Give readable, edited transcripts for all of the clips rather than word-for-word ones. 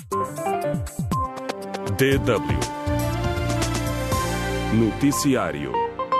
DW Noticiário.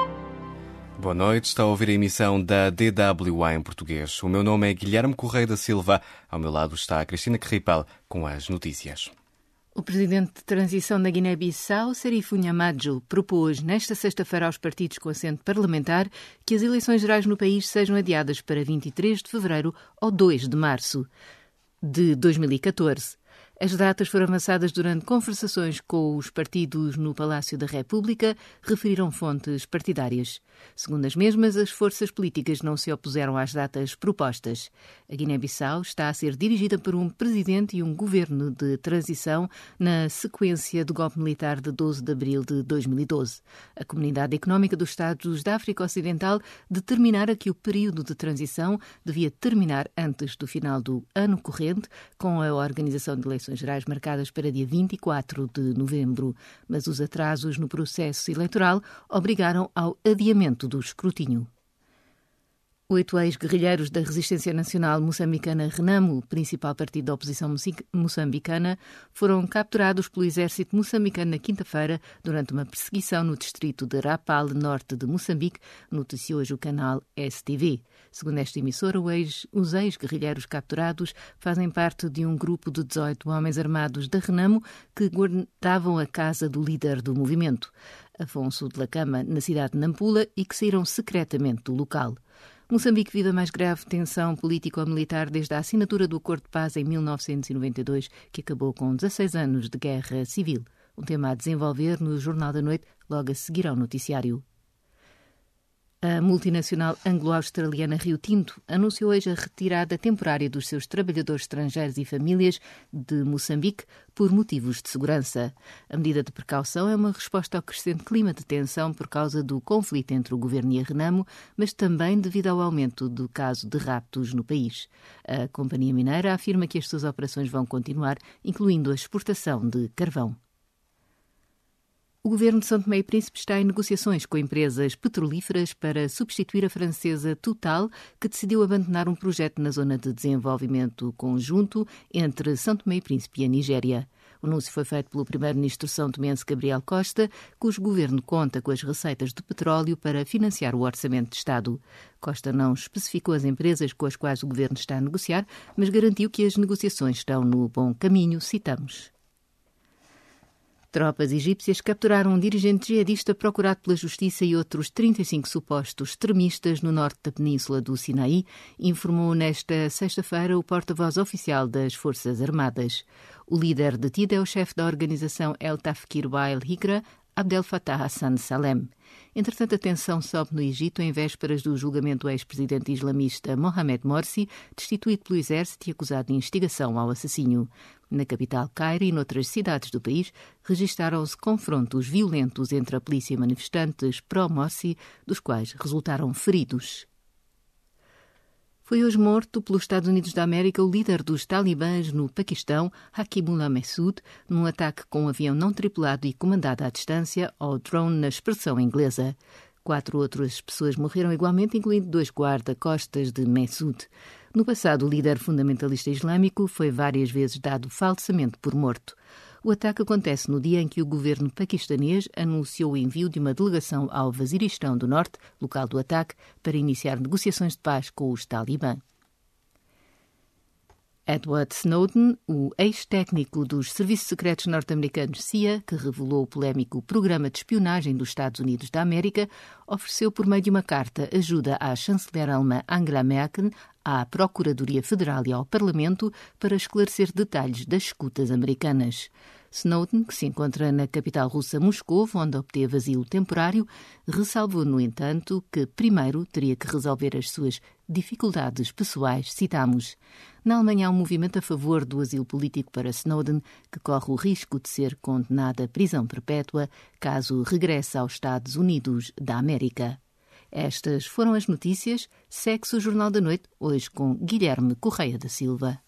Boa noite, está a ouvir a emissão da DW em português. O meu nome é Guilherme Correia da Silva. Ao meu lado está a Cristina Carripal com as notícias. O presidente de transição da Guiné-Bissau, Serifo Nhamajo, propôs nesta sexta-feira aos partidos com assento parlamentar que as eleições gerais no país sejam adiadas para 23 de fevereiro ou 2 de março de 2014. As datas foram avançadas durante conversações com os partidos no Palácio da República, referiram fontes partidárias. Segundo as mesmas, as forças políticas não se opuseram às datas propostas. A Guiné-Bissau está a ser dirigida por um presidente e um governo de transição na sequência do golpe militar de 12 de abril de 2012. A Comunidade Económica dos Estados da África Ocidental determinara que o período de transição devia terminar antes do final do ano corrente, com a organização de eleições gerais marcadas para dia 24 de novembro, mas os atrasos no processo eleitoral obrigaram ao adiamento do escrutínio. 8 ex-guerrilheiros da Resistência Nacional moçambicana Renamo, principal partido da oposição moçambicana, foram capturados pelo exército moçambicano na quinta-feira durante uma perseguição no distrito de Rapal, norte de Moçambique, noticiou hoje o canal STV. Segundo esta emissora, os ex-guerrilheiros capturados fazem parte de um grupo de 18 homens armados da Renamo que guardavam a casa do líder do movimento, Afonso de Lacama, na cidade de Nampula, e que saíram secretamente do local. Moçambique vive a mais grave tensão político-militar desde a assinatura do Acordo de Paz em 1992, que acabou com 16 anos de guerra civil. Um tema a desenvolver no Jornal da Noite, logo a seguir ao noticiário. A multinacional anglo-australiana Rio Tinto anunciou hoje a retirada temporária dos seus trabalhadores estrangeiros e famílias de Moçambique por motivos de segurança. A medida de precaução é uma resposta ao crescente clima de tensão por causa do conflito entre o governo e a Renamo, mas também devido ao aumento do caso de raptos no país. A companhia mineira afirma que as suas operações vão continuar, incluindo a exportação de carvão. O governo de São Tomé e Príncipe está em negociações com empresas petrolíferas para substituir a francesa Total, que decidiu abandonar um projeto na zona de desenvolvimento conjunto entre São Tomé e Príncipe e a Nigéria. O anúncio foi feito pelo primeiro-ministro são-tomense Gabriel Costa, cujo governo conta com as receitas de petróleo para financiar o orçamento de Estado. Costa não especificou as empresas com as quais o governo está a negociar, mas garantiu que as negociações estão no bom caminho, citamos. Tropas egípcias capturaram um dirigente jihadista procurado pela justiça e outros 35 supostos extremistas no norte da península do Sinaí, informou nesta sexta-feira o porta-voz oficial das Forças Armadas. O líder detido é o chefe da organização El Tafkir wa El Hikra, Abdel Fattah Hassan Salem. Entretanto, a tensão sobe no Egito em vésperas do julgamento do ex-presidente islamista Mohamed Morsi, destituído pelo exército e acusado de instigação ao assassínio. Na capital Cairo e noutras cidades do país, registaram-se confrontos violentos entre a polícia e manifestantes pró-Morsi, dos quais resultaram feridos. Foi hoje morto pelos Estados Unidos da América o líder dos talibãs no Paquistão, Hakimullah Massoud, num ataque com um avião não tripulado e comandado à distância, ou drone na expressão inglesa. 4 outras pessoas morreram igualmente, incluindo 2 guarda-costas de Massoud. No passado, o líder fundamentalista islâmico foi várias vezes dado falsamente por morto. O ataque acontece no dia em que o governo paquistanês anunciou o envio de uma delegação ao Vaziristão do Norte, local do ataque, para iniciar negociações de paz com os talibã. Edward Snowden, o ex-técnico dos serviços secretos norte-americanos CIA, que revelou o polémico programa de espionagem dos Estados Unidos da América, ofereceu por meio de uma carta ajuda à chanceler alemã Angela Merkel, à Procuradoria Federal e ao Parlamento para esclarecer detalhes das escutas americanas. Snowden, que se encontra na capital russa Moscou, onde obteve asilo temporário, ressalvou, no entanto, que primeiro teria que resolver as suas dificuldades pessoais, citamos. Na Alemanha há um movimento a favor do asilo político para Snowden, que corre o risco de ser condenado à prisão perpétua caso regresse aos Estados Unidos da América. Estas foram as notícias. Segue-se o Jornal da Noite, hoje com Guilherme Correia da Silva.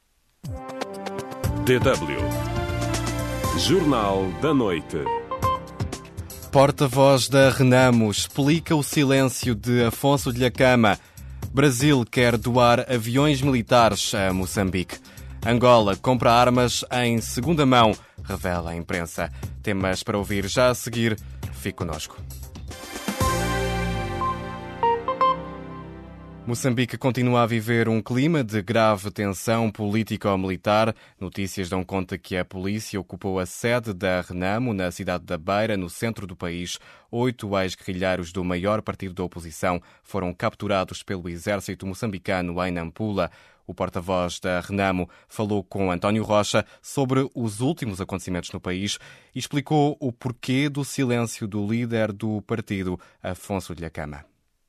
DW Jornal da Noite. Porta-voz da Renamo explica o silêncio de Afonso de Lacama. Brasil quer doar aviões militares a Moçambique. Angola compra armas em segunda mão, revela a imprensa. Temas para ouvir já a seguir. Fique connosco. Moçambique continua a viver um clima de grave tensão político-militar. Notícias dão conta que a polícia ocupou a sede da Renamo, na cidade da Beira, no centro do país. 8 ex-guerrilheiros do maior partido da oposição foram capturados pelo exército moçambicano em Nampula. O porta-voz da Renamo falou com António Rocha sobre os últimos acontecimentos no país e explicou o porquê do silêncio do líder do partido, Afonso Dhlakama.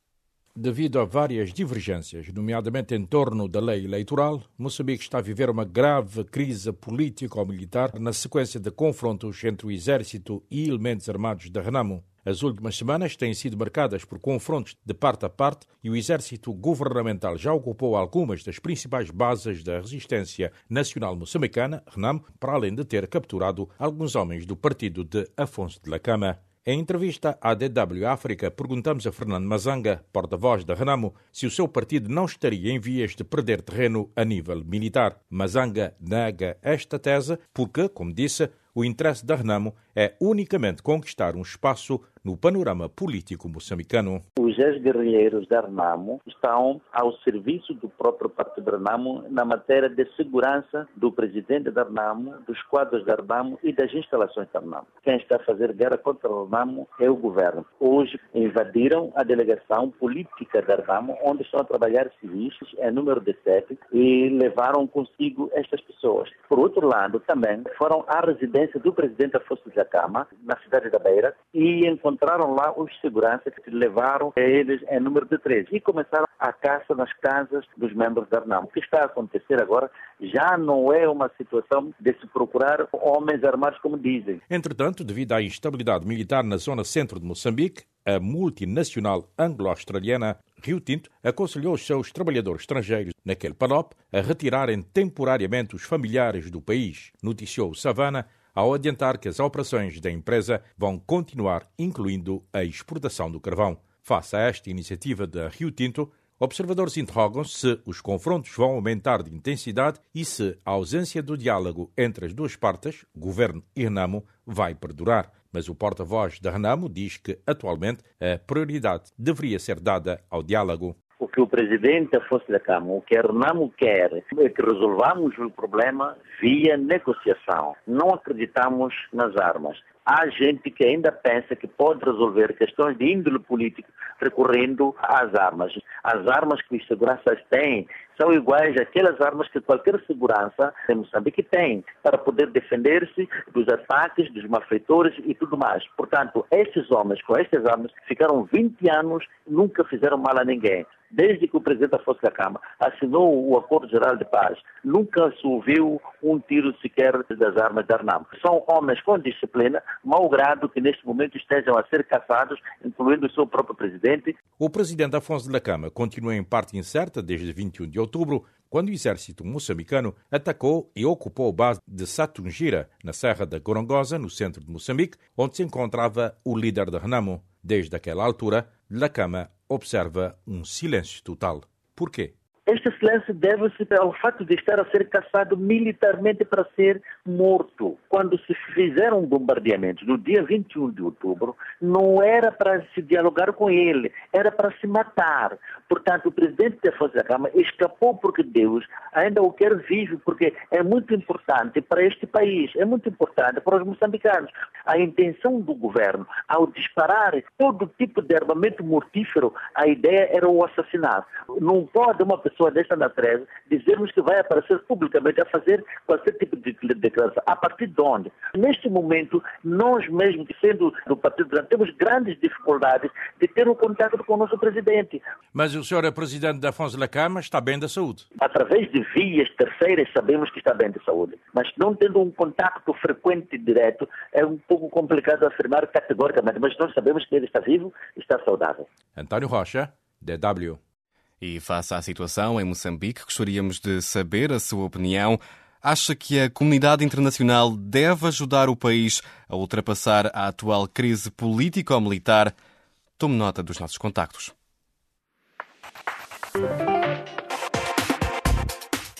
Devido a várias divergências, nomeadamente em torno da lei eleitoral, Moçambique está a viver uma grave crise político-militar na sequência de confrontos entre o exército e elementos armados da Renamo. As últimas semanas têm sido marcadas por confrontos de parte a parte e o exército governamental já ocupou algumas das principais bases da resistência nacional moçambicana, Renamo, para além de ter capturado alguns homens do partido de Afonso Dhlakama. Em entrevista à DW África, perguntamos a Fernando Mazanga, porta-voz da Renamo, se o seu partido não estaria em vias de perder terreno a nível militar. Mazanga nega esta tese porque, como disse, o interesse da Renamo é unicamente conquistar um espaço no panorama político moçambicano. Os ex-guerrilheiros da Renamo estão ao serviço do próprio partido da Renamo na matéria de segurança do presidente da Renamo, dos quadros da Renamo e das instalações da Renamo. Quem está a fazer guerra contra a Renamo é o governo. Hoje invadiram a delegação política da Renamo, onde estão a trabalhar civis, em número de 7, e levaram consigo estas pessoas. Por outro lado, também foram à residência do presidente Afonso Dhlakama, na cidade da Beira, e encontraram lá os seguranças que levaram eles em número de 3 e começaram a caça nas casas dos membros da Renamo. O que está a acontecer agora já não é uma situação de se procurar homens armados, como dizem. Entretanto, devido à instabilidade militar na zona centro de Moçambique, a multinacional anglo-australiana Rio Tinto aconselhou os seus trabalhadores estrangeiros naquele PANOP a retirarem temporariamente os familiares do país, noticiou o Savana, ao adiantar que as operações da empresa vão continuar, incluindo a exportação do carvão. Face a esta iniciativa da Rio Tinto, observadores interrogam-se se os confrontos vão aumentar de intensidade e se a ausência do diálogo entre as duas partes, governo e Renamo, vai perdurar. Mas o porta-voz da Renamo diz que, atualmente, a prioridade deveria ser dada ao diálogo. O que o presidente Afonso Dhlakama, o que a Renamo quer é que resolvamos o problema via negociação. Não acreditamos nas armas. Há gente que ainda pensa que pode resolver questões de índole política recorrendo às armas. As armas que os seguranças têm são iguais àquelas armas que qualquer segurança em Moçambique tem para poder defender-se dos ataques, dos malfeitores e tudo mais. Portanto, estes homens com estas armas ficaram 20 anos e nunca fizeram mal a ninguém. Desde que o presidente Afonso Dhlakama assinou o Acordo Geral de Paz, nunca se ouviu um tiro sequer das armas da Renamo. São homens com disciplina, malgrado que neste momento estejam a ser caçados, incluindo o seu próprio presidente. O presidente Afonso Dhlakama continua em parte incerta desde 21 de outubro, quando o exército moçambicano atacou e ocupou a base de Satungira, na Serra da Gorongosa, no centro de Moçambique, onde se encontrava o líder da Renamo. Desde aquela altura, Dhlakama observa um silêncio total. Por quê? Este silêncio deve-se ao fato de estar a ser caçado militarmente para ser morto. Quando se fizeram bombardeamentos no dia 21 de outubro, não era para se dialogar com ele, era para se matar. Portanto, o presidente Afonso Dhlakama escapou porque Deus ainda o quer vivo, porque é muito importante para este país, é muito importante para os moçambicanos. A intenção do governo, ao disparar todo tipo de armamento mortífero, a ideia era o assassinato. Não pode uma pessoa desta natureza dizermos que vai aparecer publicamente a fazer qualquer tipo de declaração. A partir de onde? Neste momento, nós mesmos, sendo do Partido Grande, temos grandes dificuldades de ter um contato com o nosso presidente. Mas o senhor é presidente da Afonso Dhlakama, está bem da saúde? Através de vias terceiras sabemos que está bem de saúde. Mas não tendo um contato frequente e direto, é um pouco complicado afirmar categoricamente. Mas nós sabemos que ele está vivo e está saudável. António Rocha, DW. E face à situação em Moçambique, gostaríamos de saber a sua opinião. Acha que a comunidade internacional deve ajudar o país a ultrapassar a atual crise político-militar? Tome nota dos nossos contactos.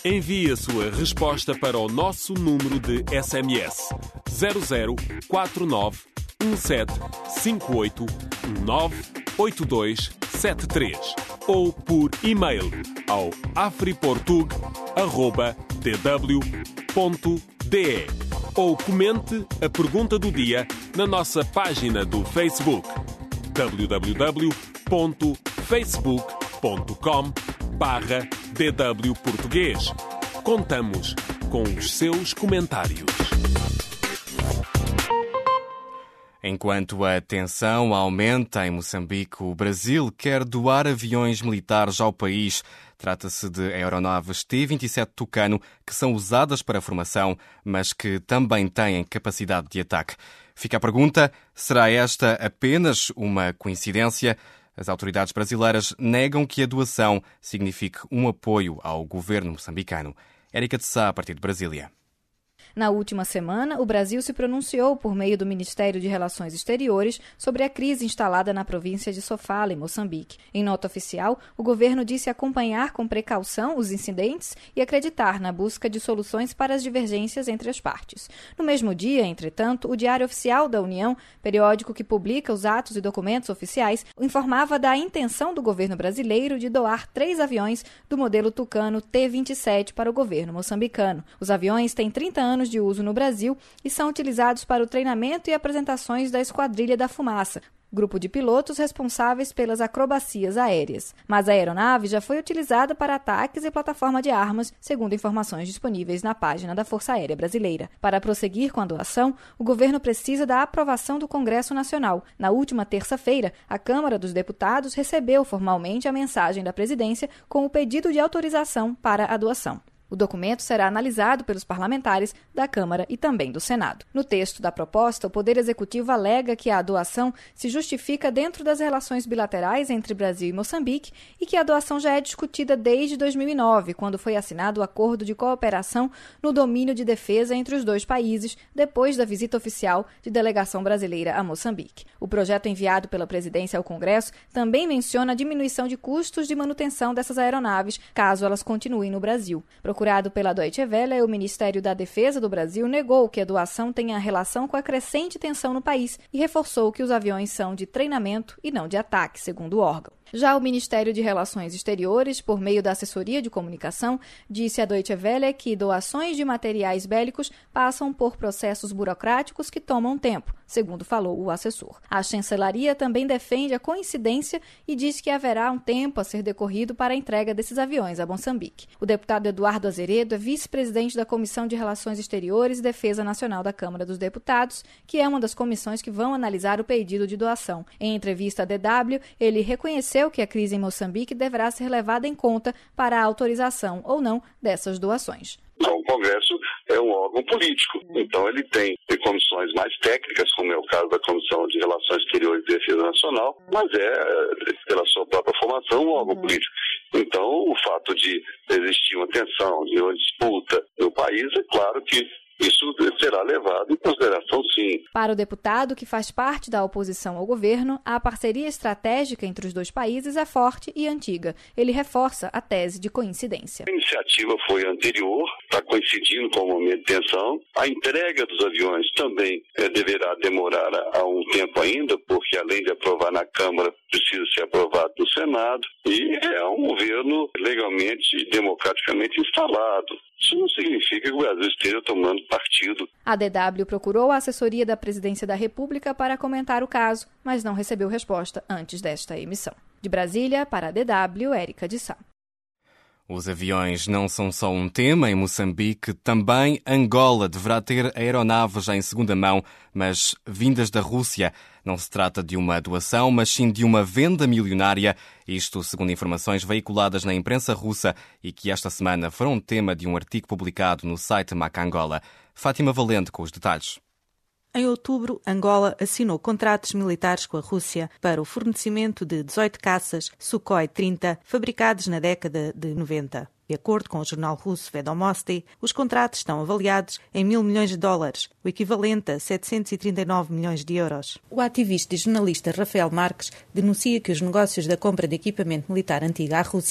Envie a sua resposta para o nosso número de SMS 0049 17 58 198273 ou por e-mail ao afriportug@tw.de ou comente a pergunta do dia na nossa página do Facebook www.facebook.com/DW Português. Contamos com os seus comentários. Enquanto a tensão aumenta em Moçambique, o Brasil quer doar aviões militares ao país. Trata-se de aeronaves T-27 Tucano, que são usadas para a formação, mas que também têm capacidade de ataque. Fica a pergunta, será esta apenas uma coincidência? As autoridades brasileiras negam que a doação signifique um apoio ao governo moçambicano. Érica de Sá, a partir de Brasília. Na última semana, o Brasil se pronunciou por meio do Ministério de Relações Exteriores sobre a crise instalada na província de Sofala, em Moçambique. Em nota oficial, o governo disse acompanhar com precaução os incidentes e acreditar na busca de soluções para as divergências entre as partes. No mesmo dia, entretanto, o Diário Oficial da União, periódico que publica os atos e documentos oficiais, informava da intenção do governo brasileiro de doar 3 aviões do modelo Tucano T-27 para o governo moçambicano. Os aviões têm 30 anos de uso no Brasil e são utilizados para o treinamento e apresentações da Esquadrilha da Fumaça, grupo de pilotos responsáveis pelas acrobacias aéreas. Mas a aeronave já foi utilizada para ataques e plataforma de armas, segundo informações disponíveis na página da Força Aérea Brasileira. Para prosseguir com a doação, o governo precisa da aprovação do Congresso Nacional. Na última terça-feira, a Câmara dos Deputados recebeu formalmente a mensagem da presidência com o pedido de autorização para a doação. O documento será analisado pelos parlamentares da Câmara e também do Senado. No texto da proposta, o Poder Executivo alega que a doação se justifica dentro das relações bilaterais entre Brasil e Moçambique e que a doação já é discutida desde 2009, quando foi assinado o Acordo de Cooperação no Domínio de Defesa entre os dois países, depois da visita oficial de delegação brasileira a Moçambique. O projeto enviado pela presidência ao Congresso também menciona a diminuição de custos de manutenção dessas aeronaves, caso elas continuem no Brasil. Procurado pela Deutsche Welle, o Ministério da Defesa do Brasil negou que a doação tenha relação com a crescente tensão no país e reforçou que os aviões são de treinamento e não de ataque, segundo o órgão. Já o Ministério de Relações Exteriores, por meio da assessoria de comunicação, disse à Deutsche Welle que doações de materiais bélicos passam por processos burocráticos que tomam tempo, segundo falou o assessor. A chancelaria também defende a coincidência e diz que haverá um tempo a ser decorrido para a entrega desses aviões a Moçambique. O deputado Eduardo Azeredo é vice-presidente da Comissão de Relações Exteriores e Defesa Nacional da Câmara dos Deputados, que é uma das comissões que vão analisar o pedido de doação. Em entrevista à DW, ele reconheceu que a crise em Moçambique deverá ser levada em conta para a autorização ou não dessas doações. O Congresso é um órgão político, então ele tem comissões mais técnicas, como é o caso da Comissão de Relações Exteriores e Defesa Nacional, mas pela sua própria formação, um órgão político. Então, o fato de existir uma tensão, de uma disputa no país, é claro que isso será levado em consideração, sim. Para o deputado, que faz parte da oposição ao governo, a parceria estratégica entre os dois países é forte e antiga. Ele reforça a tese de coincidência. A iniciativa foi anterior, está coincidindo com o momento de tensão. A entrega dos aviões também deverá demorar a um tempo ainda, porque além de aprovar na Câmara, precisa ser aprovado no Senado. E é um governo legalmente e democraticamente instalado. Isso não significa que o Brasil esteja tomando partido. A DW procurou a assessoria da Presidência da República para comentar o caso, mas não recebeu resposta antes desta emissão. De Brasília, para a DW, Érica de Sá. Os aviões não são só um tema em Moçambique, também Angola deverá ter aeronaves em segunda mão, mas vindas da Rússia. Não se trata de uma doação, mas sim de uma venda milionária. Isto segundo informações veiculadas na imprensa russa e que esta semana foram tema de um artigo publicado no site Macangola. Fátima Valente com os detalhes. Em outubro, Angola assinou contratos militares com a Rússia para o fornecimento de 18 caças Sukhoi 30 fabricados na década de 90. De acordo com o jornal russo Vedomosti, os contratos estão avaliados em $1.000 milhões, o equivalente a 739 milhões de euros. O ativista e jornalista Rafael Marques denuncia que os negócios da compra de equipamento militar antigo à Rússia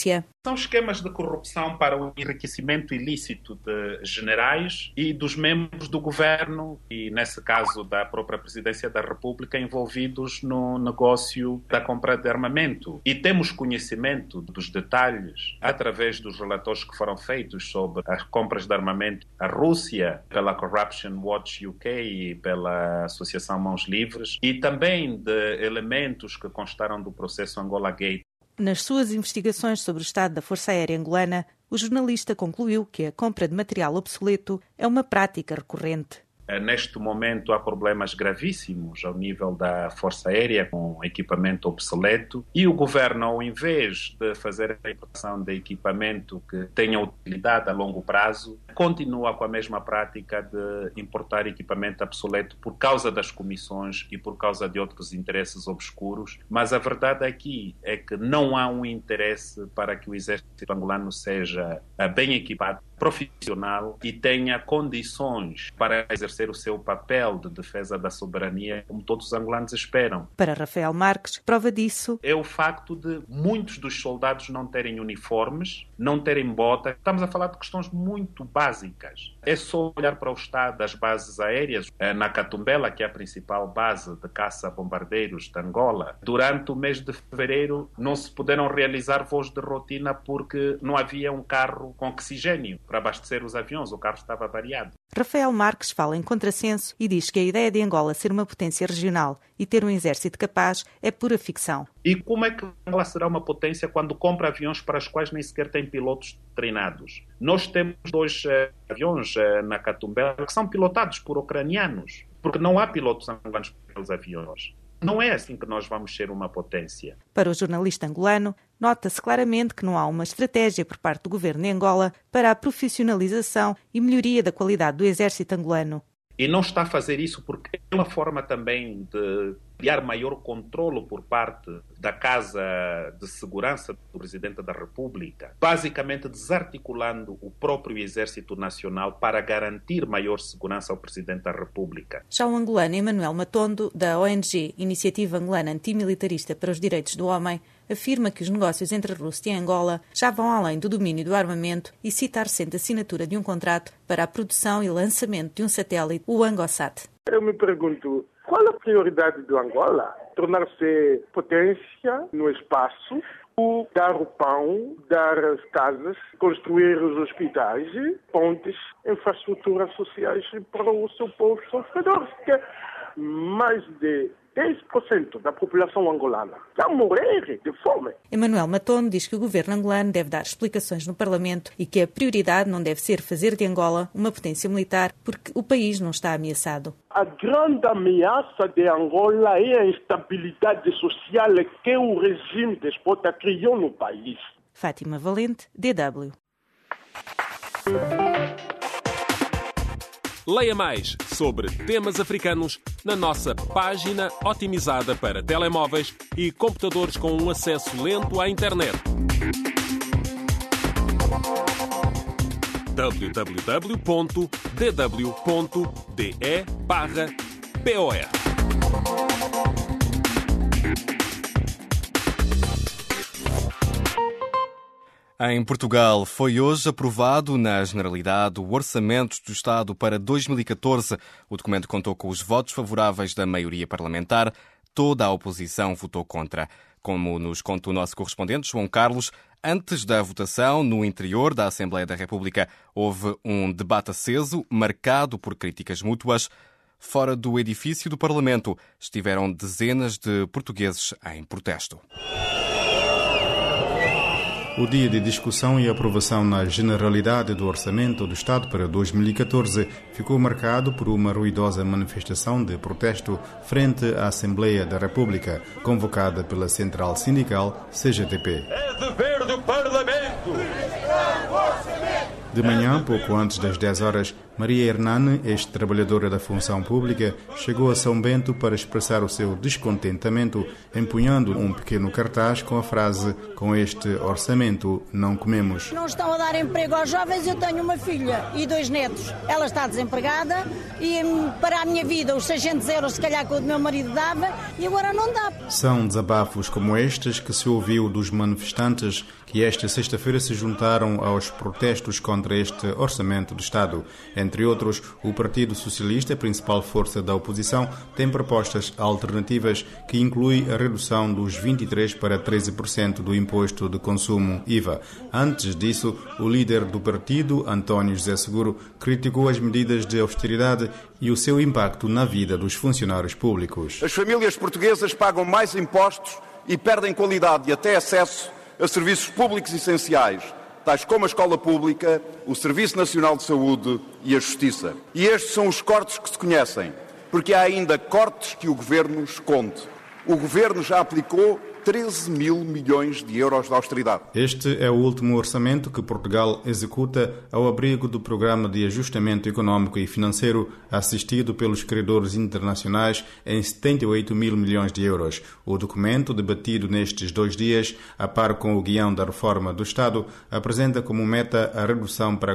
São esquemas de corrupção para o enriquecimento ilícito de generais e dos membros do governo e, nesse caso, da própria Presidência da República, envolvidos no negócio da compra de armamento. E temos conhecimento dos detalhes através dos relatórios que foram feitos sobre as compras de armamento à Rússia pela Corruption Watch UK e pela Associação Mãos Livres e também de elementos que constaram do processo Angola Gate. Nas suas investigações sobre o estado da Força Aérea Angolana, o jornalista concluiu que a compra de material obsoleto é uma prática recorrente. Neste momento há problemas gravíssimos ao nível da Força Aérea com equipamento obsoleto e o governo, ao invés de fazer a importação de equipamento que tenha utilidade a longo prazo, continua com a mesma prática de importar equipamento obsoleto por causa das comissões e por causa de outros interesses obscuros. Mas a verdade aqui é que não há um interesse para que o exército angolano seja bem equipado, profissional e tenha condições para exercer o seu papel de defesa da soberania, como todos os angolanos esperam. Para Rafael Marques, prova disso é o facto de muitos dos soldados não terem uniformes, não terem botas. Estamos a falar de questões muito básicas. É só olhar para o estado das bases aéreas. Na Catumbela, que é a principal base de caça-bombardeiros de Angola, durante o mês de fevereiro não se puderam realizar voos de rotina porque não havia um carro com oxigênio para abastecer os aviões. O carro estava variado. Rafael Marques fala em contrassenso e diz que a ideia de Angola ser uma potência regional e ter um exército capaz é pura ficção. E como é que Angola será uma potência quando compra aviões para os quais nem sequer tem pilotos treinados? Nós temos 2 aviões na Catumbela que são pilotados por ucranianos, porque não há pilotos angolanos pelos aviões. Não é assim que nós vamos ser uma potência. Para o jornalista angolano, nota-se claramente que não há uma estratégia por parte do governo de Angola para a profissionalização e melhoria da qualidade do exército angolano. E não está a fazer isso porque é uma forma também de criar maior controlo por parte da Casa de Segurança do Presidente da República, basicamente desarticulando o próprio Exército Nacional para garantir maior segurança ao Presidente da República. Já o angolano Emanuel Matondo, da ONG Iniciativa Angolana Antimilitarista para os Direitos do Homem, afirma que os negócios entre a Rússia e Angola já vão além do domínio do armamento e cita a recente assinatura de um contrato para a produção e lançamento de um satélite, o Angosat. Eu me pergunto, qual a prioridade do Angola? Tornar-se potência no espaço, ou dar o pão, dar as casas, construir os hospitais, pontes, infraestruturas sociais para o seu povo sofredor, que mais de 10% da população angolana está a morrer de fome. Emanuel Matondo diz que o governo angolano deve dar explicações no Parlamento e que a prioridade não deve ser fazer de Angola uma potência militar porque o país não está ameaçado. A grande ameaça de Angola é a instabilidade social que o regime despota criou no país. Fátima Valente, DW. Leia mais sobre temas africanos na nossa página otimizada para telemóveis e computadores com um acesso lento à internet. www.dw.de/POR Em Portugal, foi hoje aprovado na Generalidade o Orçamento do Estado para 2014. O documento contou com os votos favoráveis da maioria parlamentar. Toda a oposição votou contra. Como nos conta o nosso correspondente, João Carlos, antes da votação, no interior da Assembleia da República, houve um debate aceso, marcado por críticas mútuas. Fora do edifício do Parlamento, estiveram dezenas de portugueses em protesto. O dia de discussão e aprovação na Generalidade do Orçamento do Estado para 2014 ficou marcado por uma ruidosa manifestação de protesto frente à Assembleia da República, convocada pela Central Sindical CGTP. É dever do Parlamento! De manhã, pouco antes das 10 horas, Maria Hernani, ex-trabalhadora da função pública, chegou a São Bento para expressar o seu descontentamento, empunhando um pequeno cartaz com a frase: com este orçamento não comemos. Não estão a dar emprego aos jovens, eu tenho uma filha e 2 netos. Ela está desempregada e para a minha vida os 600 euros se calhar que o meu marido dava e agora não dá. São desabafos como estes que se ouviu dos manifestantes que esta sexta-feira se juntaram aos protestos contra este orçamento do Estado. Entre outros, o Partido Socialista, principal força da oposição, tem propostas alternativas que incluem a redução dos 23% para 13% do imposto de consumo IVA. Antes disso, o líder do partido, António José Seguro, criticou as medidas de austeridade e o seu impacto na vida dos funcionários públicos. As famílias portuguesas pagam mais impostos e perdem qualidade e até acesso a serviços públicos essenciais, tais como a escola pública, o Serviço Nacional de Saúde e a Justiça. E estes são os cortes que se conhecem, porque há ainda cortes que o Governo esconde. O Governo já aplicou 13 mil milhões de euros de austeridade. Este é o último orçamento que Portugal executa ao abrigo do Programa de Ajustamento Económico e Financeiro, assistido pelos credores internacionais em 78 mil milhões de euros. O documento, debatido nestes 2 dias, a par com o guião da reforma do Estado, apresenta como meta a redução para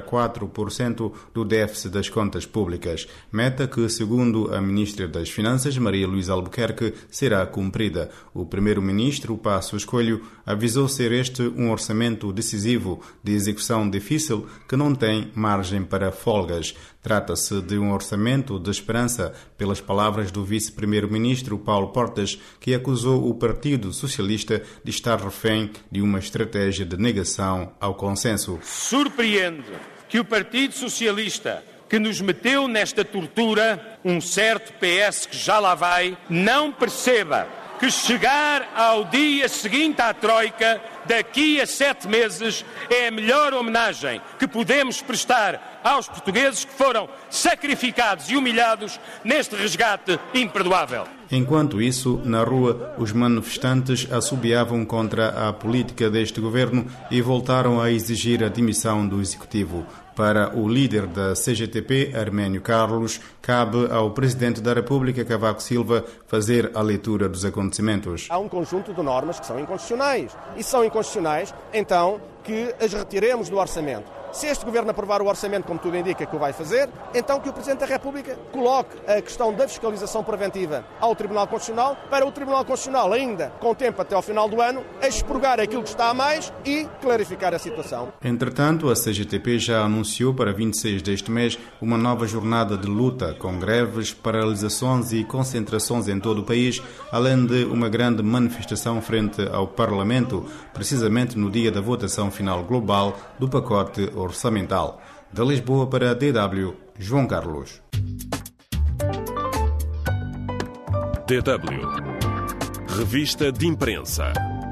4% do déficit das contas públicas. Meta que, segundo a Ministra das Finanças, Maria Luísa Albuquerque, será cumprida. O Primeiro-Ministro, o Passos Coelho, avisou ser este um orçamento decisivo de execução difícil que não tem margem para folgas. Trata-se de um orçamento de esperança, pelas palavras do vice-primeiro-ministro Paulo Portas, que acusou o Partido Socialista de estar refém de uma estratégia de negação ao consenso. Surpreende que o Partido Socialista, que nos meteu nesta tortura, um certo PS que já lá vai, não perceba que chegar ao dia seguinte à Troika, daqui a 7 meses, é a melhor homenagem que podemos prestar aos portugueses que foram sacrificados e humilhados neste resgate imperdoável. Enquanto isso, na rua, os manifestantes assobiavam contra a política deste governo e voltaram a exigir a demissão do executivo. Para o líder da CGTP, Arménio Carlos, cabe ao Presidente da República, Cavaco Silva, fazer a leitura dos acontecimentos. Há um conjunto de normas que são inconstitucionais. E são inconstitucionais, então, que as retiremos do orçamento. Se este Governo aprovar o orçamento, como tudo indica que o vai fazer, então que o Presidente da República coloque a questão da fiscalização preventiva ao Tribunal Constitucional, para o Tribunal Constitucional, ainda com tempo até ao final do ano, expurgar aquilo que está a mais e clarificar a situação. Entretanto, a CGTP já anunciou para 26 deste mês uma nova jornada de luta, com greves, paralisações e concentrações em todo o país, além de uma grande manifestação frente ao Parlamento, precisamente no dia da votação final global do pacote orçamental. De Lisboa para a DW, João Carlos. DW. Revista de Imprensa.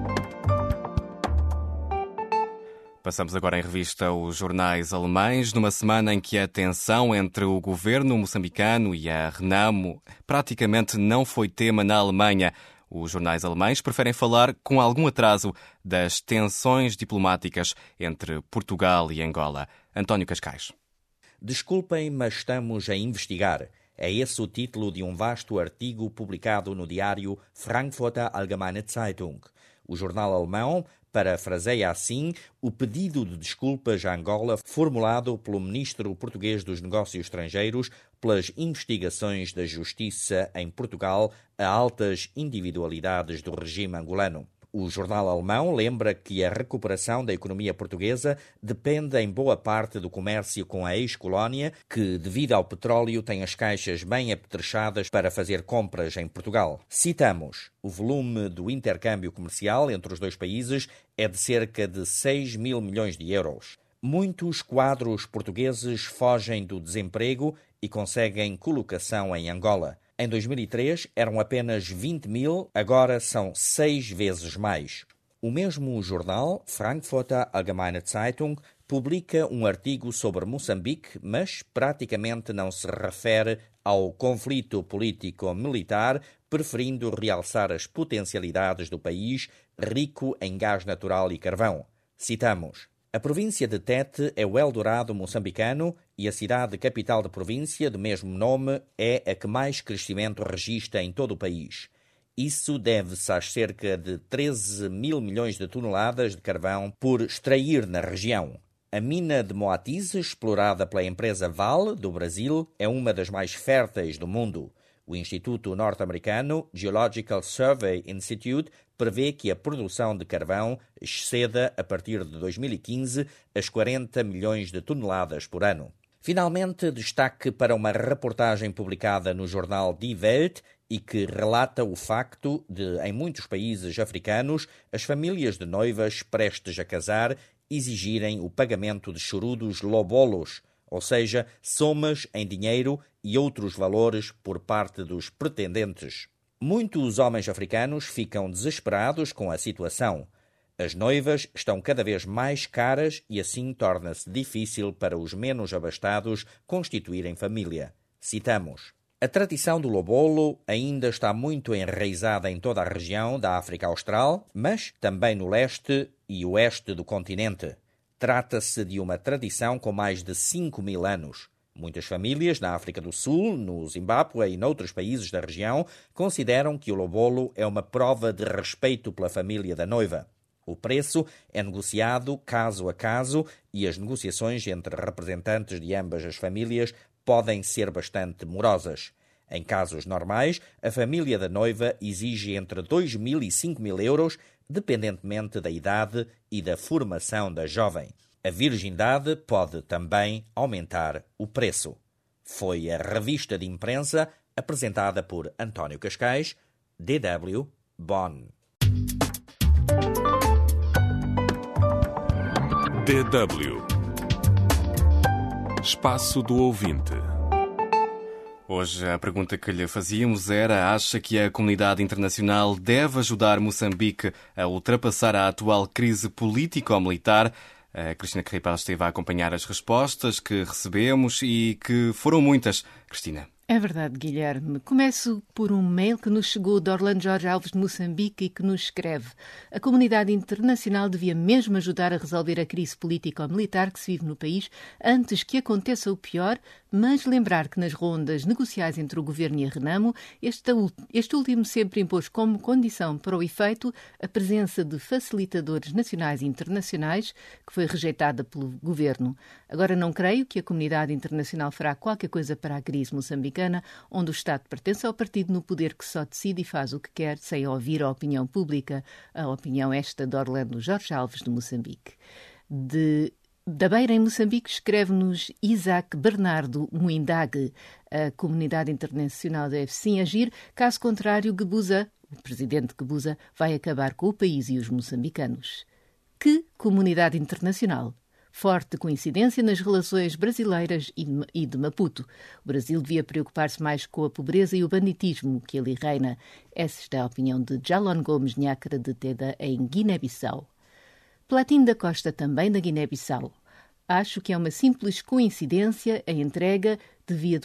Passamos agora em revista os jornais alemães, numa semana em que a tensão entre o governo moçambicano e a Renamo praticamente não foi tema na Alemanha. Os jornais alemães preferem falar com algum atraso das tensões diplomáticas entre Portugal e Angola. António Cascais. Desculpem, mas estamos a investigar. É esse o título de um vasto artigo publicado no diário Frankfurter Allgemeine Zeitung. O jornal alemão parafraseia assim o pedido de desculpas a Angola formulado pelo ministro português dos Negócios Estrangeiros pelas investigações da Justiça em Portugal a altas individualidades do regime angolano. O jornal alemão lembra que a recuperação da economia portuguesa depende em boa parte do comércio com a ex-colónia, que, devido ao petróleo, tem as caixas bem apetrechadas para fazer compras em Portugal. Citamos: o volume do intercâmbio comercial entre os dois países é de cerca de 6 mil milhões de euros. Muitos quadros portugueses fogem do desemprego e conseguem colocação em Angola. Em 2003 eram apenas 20 mil, agora são 6 vezes mais. O mesmo jornal, Frankfurter Allgemeine Zeitung, publica um artigo sobre Moçambique, mas praticamente não se refere ao conflito político-militar, preferindo realçar as potencialidades do país rico em gás natural e carvão. Citamos: A província de Tete é o Eldorado moçambicano e a cidade capital da província, do mesmo nome, é a que mais crescimento registra em todo o país. Isso deve-se às cerca de 13 mil milhões de toneladas de carvão por extrair na região. A mina de Moatize, explorada pela empresa Vale, do Brasil, é uma das mais férteis do mundo. O Instituto norte-americano Geological Survey Institute prevê que a produção de carvão exceda, a partir de 2015, as 40 milhões de toneladas por ano. Finalmente, destaque para uma reportagem publicada no jornal Die Welt e que relata o facto de, em muitos países africanos, as famílias de noivas prestes a casar exigirem o pagamento de chorudos lobolos, ou seja, somas em dinheiro e outros valores por parte dos pretendentes. Muitos homens africanos ficam desesperados com a situação. As noivas estão cada vez mais caras e assim torna-se difícil para os menos abastados constituírem família. Citamos: a tradição do lobolo ainda está muito enraizada em toda a região da África Austral, mas também no leste e oeste do continente. Trata-se de uma tradição com mais de 5 mil anos. Muitas famílias na África do Sul, no Zimbábue e noutros países da região consideram que o lobolo é uma prova de respeito pela família da noiva. O preço é negociado caso a caso e as negociações entre representantes de ambas as famílias podem ser bastante morosas. Em casos normais, a família da noiva exige entre 2.000 e 5.000 euros, dependentemente da idade e da formação da jovem. A virgindade pode também aumentar o preço. Foi a revista de imprensa apresentada por António Cascais, DW, Bonn. DW Espaço do Ouvinte. Hoje a pergunta que lhe fazíamos era: acha que a comunidade internacional deve ajudar Moçambique a ultrapassar a atual crise político-militar? A Cristina Carreipal esteve a acompanhar as respostas que recebemos e que foram muitas. Cristina. É verdade, Guilherme. Começo por um mail que nos chegou de Orlando Jorge Alves de Moçambique e que nos escreve: a comunidade internacional devia mesmo ajudar a resolver a crise político-militar que se vive no país antes que aconteça o pior, mas lembrar que nas rondas negociais entre o Governo e a Renamo, este último sempre impôs como condição para o efeito a presença de facilitadores nacionais e internacionais, que foi rejeitada pelo Governo. Agora não creio que a comunidade internacional fará qualquer coisa para a crise moçambicana, onde o Estado pertence ao partido no poder que só decide e faz o que quer sem ouvir a opinião pública. A opinião esta de Orlando Jorge Alves de Moçambique. Da Beira, em Moçambique, escreve-nos Isaac Bernardo Muindague. A comunidade internacional deve sim agir, caso contrário, Guebuza, o presidente Guebuza, vai acabar com o país e os moçambicanos. Que comunidade internacional! Forte coincidência nas relações brasileiras e de Maputo. O Brasil devia preocupar-se mais com a pobreza e o banditismo que ali reina. Esta é a opinião de Jalon Gomes Nhácara de Teda, em Guiné-Bissau. Platino da Costa, também da Guiné-Bissau. Acho que é uma simples coincidência. A entrega devia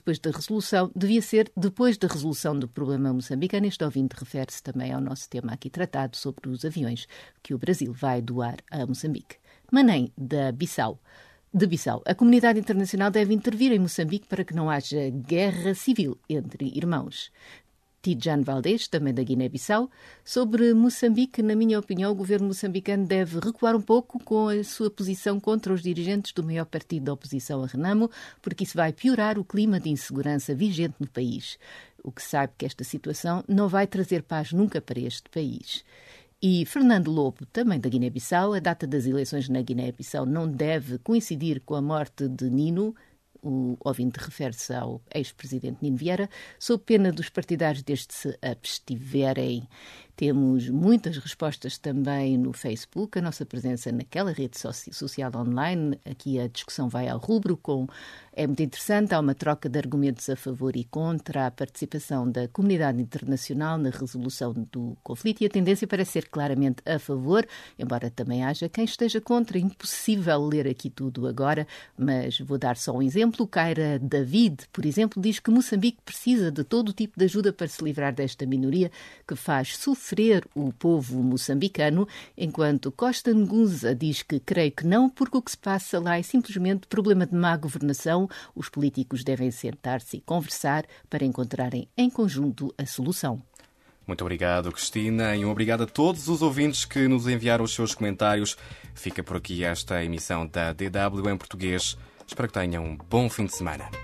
ser depois da resolução do problema moçambicano. Este ouvinte refere-se também ao nosso tema aqui tratado sobre os aviões que o Brasil vai doar a Moçambique. Manem, de Bissau. A comunidade internacional deve intervir em Moçambique para que não haja guerra civil entre irmãos. Tidjane Valdez, também da Guiné-Bissau. Sobre Moçambique, na minha opinião, o governo moçambicano deve recuar um pouco com a sua posição contra os dirigentes do maior partido da oposição, a Renamo, porque isso vai piorar o clima de insegurança vigente no país. O que sabe que esta situação não vai trazer paz nunca para este país. E Fernando Lobo, também da Guiné-Bissau, a data das eleições na Guiné-Bissau não deve coincidir com a morte de Nino. O ouvinte refere-se ao ex-presidente Nino Vieira, sob pena dos partidários deste se abstiverem. Temos muitas respostas também no Facebook, a nossa presença naquela rede social online. Aqui a discussão vai ao rubro, é muito interessante, há uma troca de argumentos a favor e contra a participação da comunidade internacional na resolução do conflito e a tendência parece ser claramente a favor, embora também haja quem esteja contra. Impossível ler aqui tudo agora, mas vou dar só um exemplo. Kaira David, por exemplo, diz que Moçambique precisa de todo o tipo de ajuda para se livrar desta minoria que faz sofrer sofrer o povo moçambicano, enquanto Costa Nguza diz que creio que não, porque o que se passa lá é simplesmente problema de má governação. Os políticos devem sentar-se e conversar para encontrarem em conjunto a solução. Muito obrigado, Cristina, e obrigado a todos os ouvintes que nos enviaram os seus comentários. Fica por aqui esta emissão da DW em português. Espero que tenham um bom fim de semana.